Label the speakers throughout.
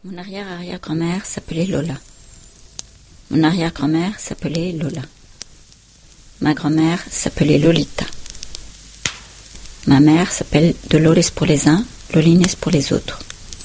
Speaker 1: Mon arrière-arrière-grand-mère s'appelait Lola. Mon arrière-grand-mère s'appelait Lola. Ma grand-mère s'appelait Lolita. Ma mère s'appelle Dolores pour les uns, Lolines pour les autres.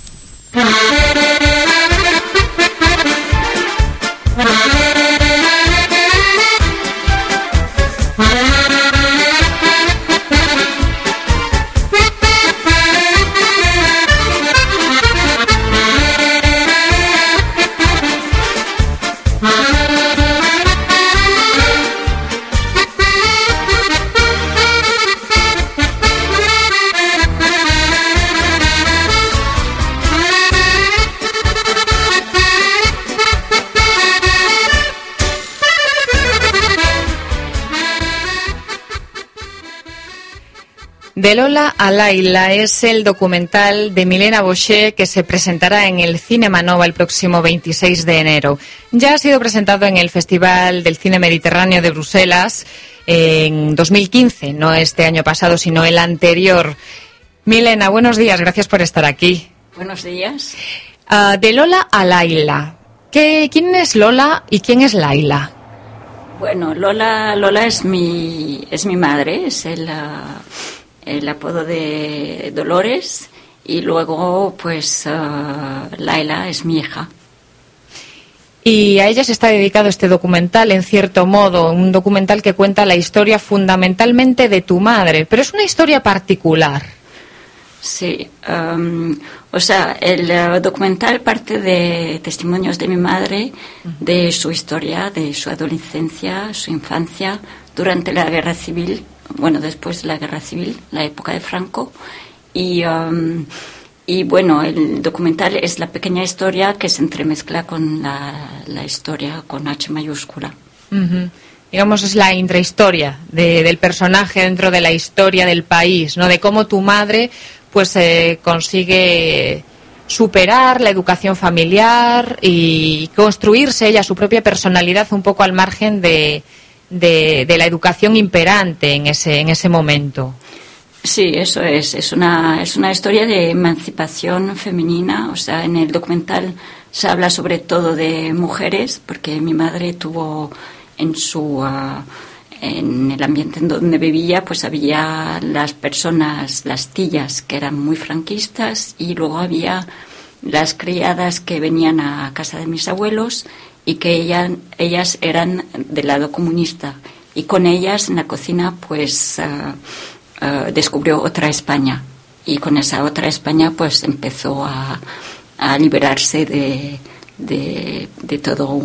Speaker 2: De Lola a Laila es el documental de Milena Boché que se presentará en el Cinema Nova el próximo 26 de enero. Ya ha sido presentado en el Festival del Cine Mediterráneo de Bruselas en 2015, no este año pasado, sino el anterior. Milena, buenos días, gracias por estar aquí.
Speaker 1: Buenos días.
Speaker 2: De Lola a Laila. ¿Quién es Lola y quién es Laila?
Speaker 1: Bueno, Lola es mi madre, es el apodo de Dolores, y luego pues Laila es mi hija.
Speaker 2: Y a ella se está dedicado este documental, en cierto modo, un documental que cuenta la historia fundamentalmente de tu madre, pero es una historia particular.
Speaker 1: Sí, o sea, el documental parte de testimonios de mi madre, de su historia, de su adolescencia, su infancia, durante la Guerra Civil, bueno, después de la Guerra Civil, la época de Franco, y bueno, el documental es la pequeña historia que se entremezcla con la historia con H mayúscula.
Speaker 2: Uh-huh. Digamos, es la intrahistoria del personaje dentro de la historia del país, ¿no? De cómo tu madre pues consigue superar la educación familiar y construirse ella su propia personalidad un poco al margen de la educación imperante en ese momento.
Speaker 1: Sí, eso es una historia de emancipación femenina. O sea, en el documental se habla sobre todo de mujeres, porque mi madre tuvo en el ambiente en donde vivía, pues había las personas, las tillas, que eran muy franquistas, y luego había las criadas que venían a casa de mis abuelos y que ellas eran del lado comunista, y con ellas en la cocina pues descubrió otra España, y con esa otra España pues empezó a liberarse de todo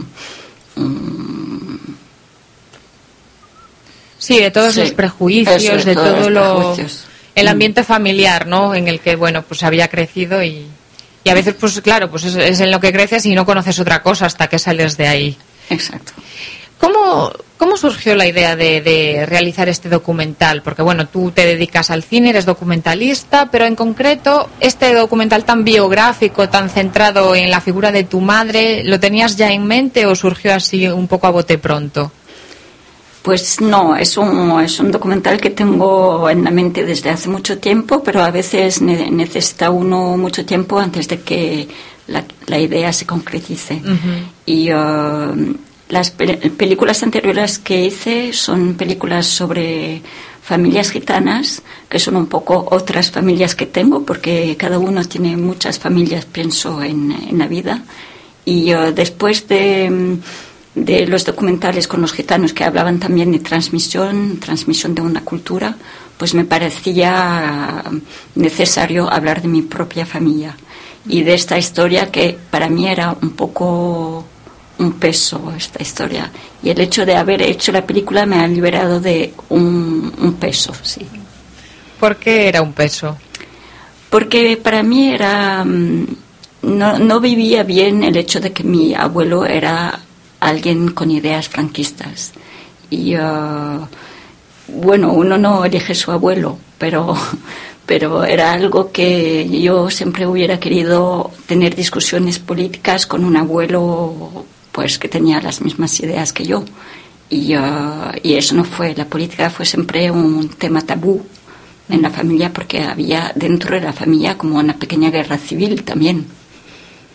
Speaker 2: sí, de todos los prejuicios, de todo el ambiente familiar, ¿no? En el que, bueno, pues había crecido y a veces, pues claro, pues es en lo que creces y no conoces otra cosa hasta que sales de ahí.
Speaker 1: Exacto.
Speaker 2: ¿Cómo surgió la idea de realizar este documental? Porque, bueno, tú te dedicas al cine, eres documentalista, pero en concreto, este documental tan biográfico, tan centrado en la figura de tu madre, ¿lo tenías ya en mente o surgió así un poco a bote pronto?
Speaker 1: Pues no, es un documental que tengo en la mente desde hace mucho tiempo, pero a veces necesita uno mucho tiempo antes de que la idea se concretice. Uh-huh. Y las películas anteriores que hice son películas sobre familias gitanas, que son un poco otras familias que tengo, porque cada uno tiene muchas familias, pienso, en la vida. Y después de los documentales con los gitanos, que hablaban también de transmisión de una cultura, pues me parecía necesario hablar de mi propia familia y de esta historia que para mí era un poco un peso, esta historia, y el hecho de haber hecho la película me ha liberado de un peso, sí.
Speaker 2: ¿Por qué era un peso?
Speaker 1: Porque para mí era no vivía bien el hecho de que mi abuelo era alguien con ideas franquistas, y bueno, uno no elige su abuelo, pero era algo que yo siempre hubiera querido tener discusiones políticas con un abuelo pues que tenía las mismas ideas que yo, y eso no fue, la política fue siempre un tema tabú en la familia, porque había dentro de la familia como una pequeña guerra civil también.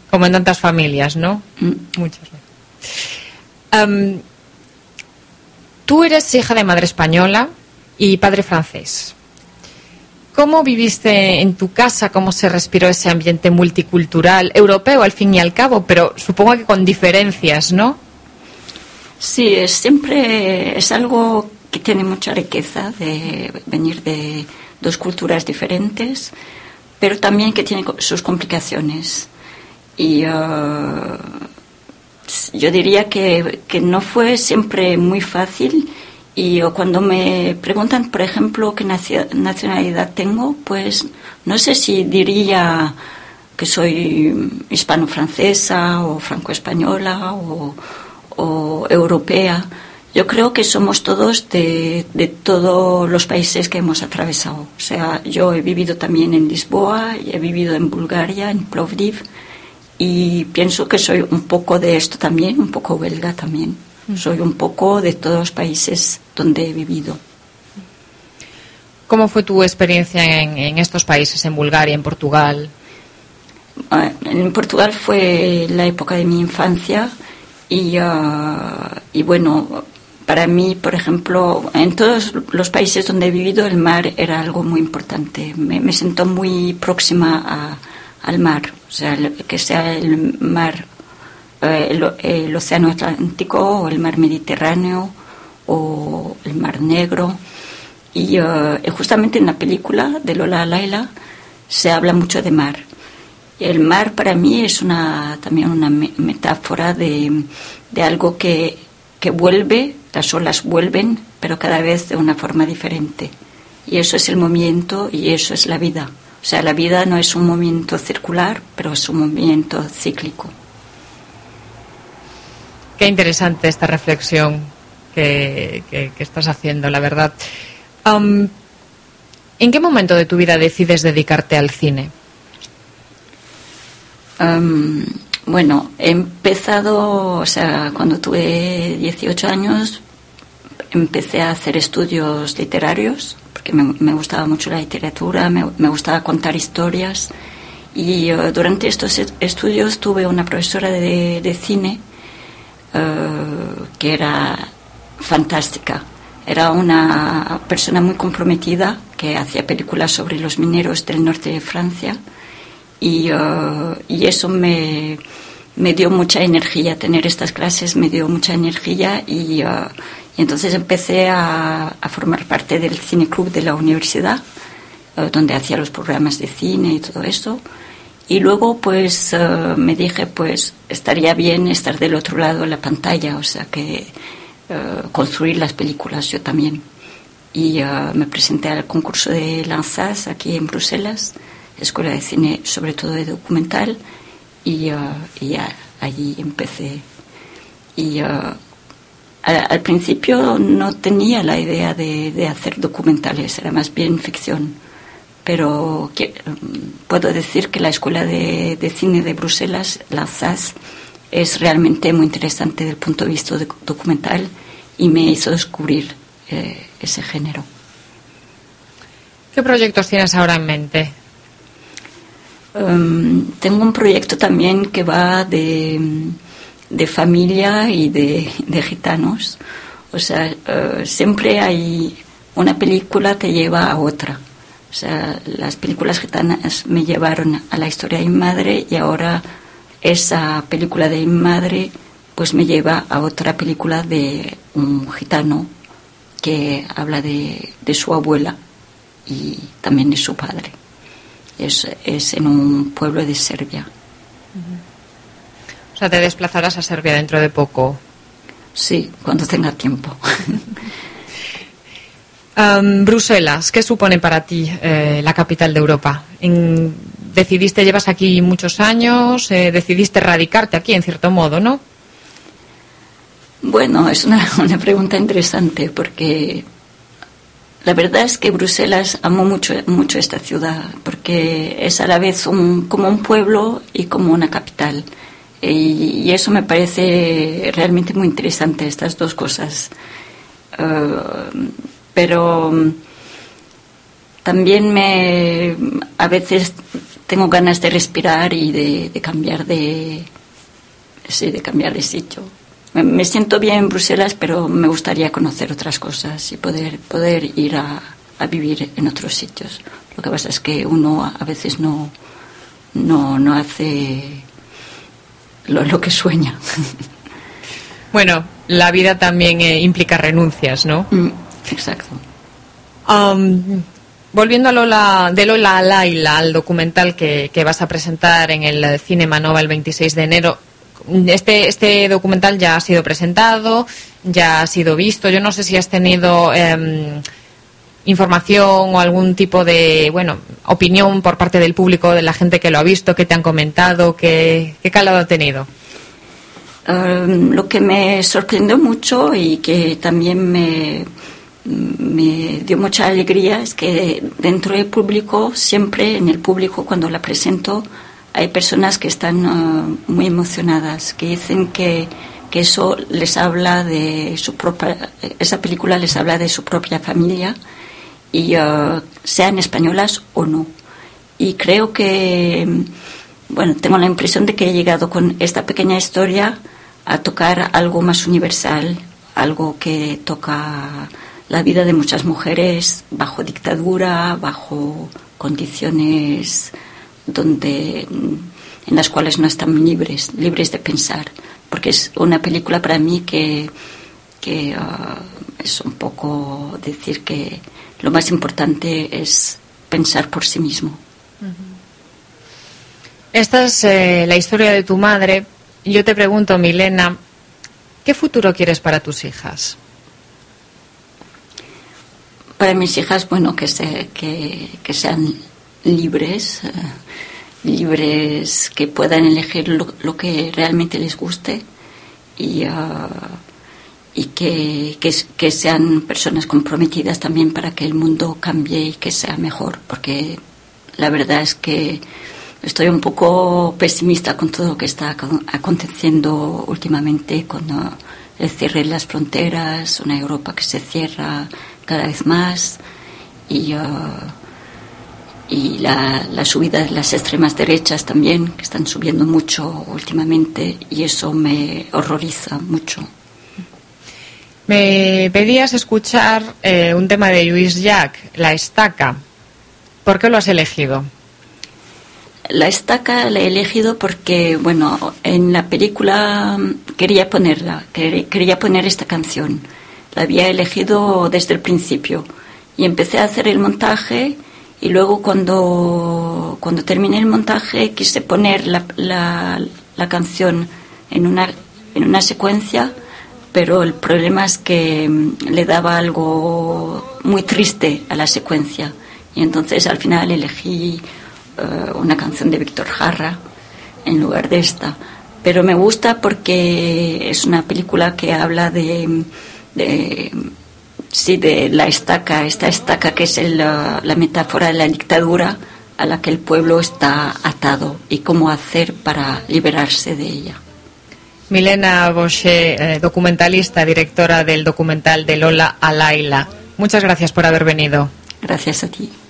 Speaker 2: Como en tantas familias, ¿no? Muchas veces. Tú eres hija de madre española y padre francés. ¿Cómo viviste en tu casa? ¿Cómo se respiró ese ambiente multicultural, europeo al fin y al cabo? Pero supongo que con diferencias, ¿no?
Speaker 1: Sí, siempre es algo que tiene mucha riqueza de venir de dos culturas diferentes, pero también que tiene sus complicaciones. Y yo diría que no fue siempre muy fácil. Y cuando me preguntan, por ejemplo, qué nacionalidad tengo, pues no sé si diría que soy hispano-francesa o franco-española o europea. Yo creo que somos todos de todos los países que hemos atravesado. O sea, yo he vivido también en Lisboa, y he vivido en Bulgaria, en Plovdiv, y pienso que soy un poco de esto también, un poco belga también. Soy un poco de todos los países donde he vivido.
Speaker 2: ¿Cómo fue tu experiencia en estos países, en Bulgaria, en Portugal?
Speaker 1: En Portugal fue la época de mi infancia y bueno, para mí, por ejemplo, en todos los países donde he vivido el mar era algo muy importante. Me siento muy próxima al mar, o sea, que sea el mar, el océano Atlántico o el mar Mediterráneo o el mar Negro. Y justamente en la película de Lola Laila se habla mucho de mar. Y el mar para mí es también una metáfora de algo que vuelve, las olas vuelven, pero cada vez de una forma diferente. Y eso es el movimiento y eso es la vida. O sea, la vida no es un movimiento circular, pero es un movimiento cíclico.
Speaker 2: Qué interesante esta reflexión que estás haciendo, la verdad. ¿En qué momento de tu vida decides dedicarte al cine?
Speaker 1: Bueno, he empezado, o sea, cuando tuve 18 años, empecé a hacer estudios literarios, porque me gustaba mucho la literatura, me gustaba contar historias. Y durante estos estudios tuve una profesora de cine que era fantástica. Era una persona muy comprometida que hacía películas sobre los mineros del norte de Francia y eso me dio mucha energía. Tener estas clases me dio mucha energía y entonces empecé a formar parte del cine club de la universidad, donde hacía los programas de cine y todo eso. Y luego pues me dije, pues estaría bien estar del otro lado de la pantalla, o sea que construir las películas yo también. Y me presenté al concurso de l'ANSAS aquí en Bruselas, Escuela de Cine, sobre todo de documental, y allí empecé. Y al principio no tenía la idea de hacer documentales, era más bien ficción. Pero puedo decir que la Escuela de Cine de Bruselas, l'ANSAS, es realmente muy interesante desde el punto de vista documental y me hizo descubrir ese género.
Speaker 2: ¿Qué proyectos tienes ahora en mente?
Speaker 1: Tengo un proyecto también que va de familia y de gitanos. O sea, siempre hay una película te lleva a otra. O sea, las películas gitanas me llevaron a la historia de mi madre y ahora esa película de mi madre pues me lleva a otra película de un gitano que habla de su abuela y también de su padre. Es en un pueblo de Serbia.
Speaker 2: O sea, te desplazarás a Serbia dentro de poco.
Speaker 1: Sí, cuando tenga tiempo.
Speaker 2: Bruselas, ¿qué supone para ti la capital de Europa? Llevas aquí muchos años, decidiste radicarte aquí en cierto modo, ¿no?
Speaker 1: Bueno, es una pregunta interesante porque la verdad es que Bruselas amo mucho esta ciudad porque es a la vez como un pueblo y como una capital. Y eso me parece realmente muy interesante, estas dos cosas. Pero también a veces tengo ganas de respirar y de cambiar de sitio. Me siento bien en Bruselas, pero me gustaría conocer otras cosas y poder ir a vivir en otros sitios. Lo que pasa es que uno a veces no hace lo que sueña.
Speaker 2: Bueno, la vida también implica renuncias, ¿no?
Speaker 1: Exacto.
Speaker 2: Volviendo de Lola a Laila, al documental que vas a presentar en el Cinema Nova el 26 de enero, este documental ya ha sido presentado, ya ha sido visto. Yo no sé si has tenido información o algún tipo de opinión por parte del público, de la gente que lo ha visto, que te han comentado, qué calado ha tenido.
Speaker 1: Lo que me sorprendió mucho y que también me dio mucha alegría es que dentro del público, siempre en el público cuando la presento, hay personas que están muy emocionadas, que dicen que eso les habla de su propia, esa película les habla de su propia familia, y sean españolas o no. Y creo que, tengo la impresión de que he llegado con esta pequeña historia a tocar algo más universal, algo que toca la vida de muchas mujeres bajo dictadura, bajo condiciones en las cuales no están libres de pensar, porque es una película para mí que es un poco decir que lo más importante es pensar por sí mismo.
Speaker 2: Esta es la historia de tu madre. Yo te pregunto, Milena, ¿qué futuro quieres para tus hijas?
Speaker 1: Para mis hijas, que sean libres, que puedan elegir lo que realmente les guste y que sean personas comprometidas también para que el mundo cambie y que sea mejor, porque la verdad es que estoy un poco pesimista con todo lo que está aconteciendo últimamente, con el cierre de las fronteras, una Europa que se cierra cada vez más y la subida de las extremas derechas también, que están subiendo mucho últimamente, y eso me horroriza mucho.
Speaker 2: Me pedías escuchar un tema de Lluís Llach, La estaca. ¿Por qué lo has elegido?
Speaker 1: La estaca la he elegido porque, en la película quería poner esta canción. La había elegido desde el principio y empecé a hacer el montaje, y luego cuando terminé el montaje quise poner la canción en una secuencia, pero el problema es que le daba algo muy triste a la secuencia, y entonces al final elegí una canción de Víctor Jara en lugar de esta. Pero me gusta porque es una película que habla de la estaca, esta estaca que es la metáfora de la dictadura a la que el pueblo está atado y cómo hacer para liberarse de ella.
Speaker 2: Milena Boché, documentalista, directora del documental de Lola a Laila. Muchas gracias por haber venido.
Speaker 1: Gracias a ti.